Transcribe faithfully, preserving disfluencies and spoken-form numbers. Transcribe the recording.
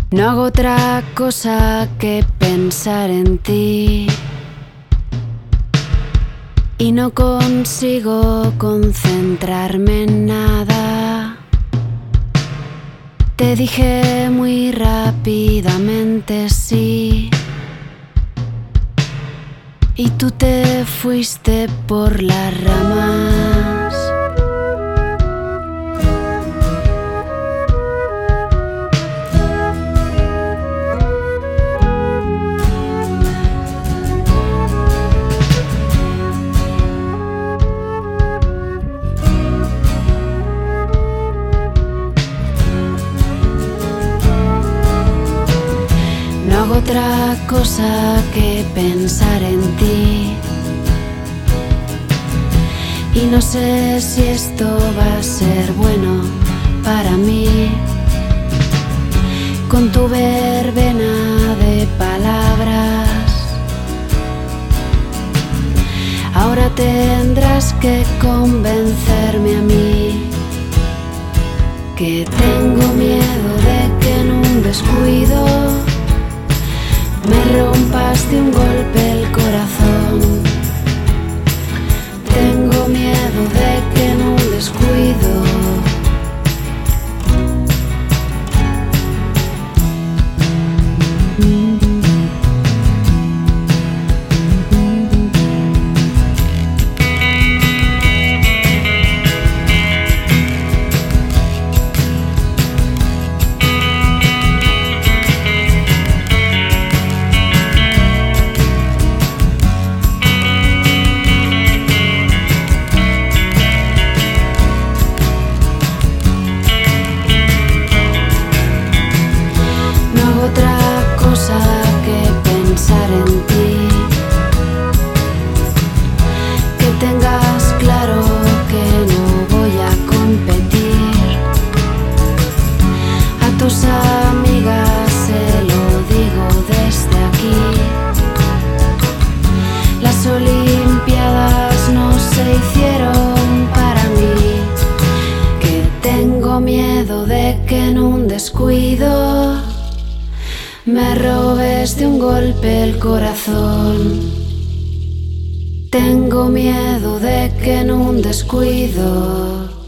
No hago otra cosa que pensar en ti y no consigo concentrarme en nada. Te dije muy rápidamente sí y tú te fuiste por las ramas. No hago otra cosa que pensar en ti y no sé si esto va a ser bueno para mí. Con tu verbena de palabras ahora tendrás que convencerme a mí que tengo miedo de que en un descuido me rompas de un golpe el corazón. Tengo miedo de que en un descuido otra cosa que pensar en ti, que tengas claro que no voy a competir. A tus amigas se lo digo desde aquí, las olimpiadas no se hicieron para mí, que tengo miedo de que en un descuido me robes de un golpe el corazón. Tengo miedo de que en un descuido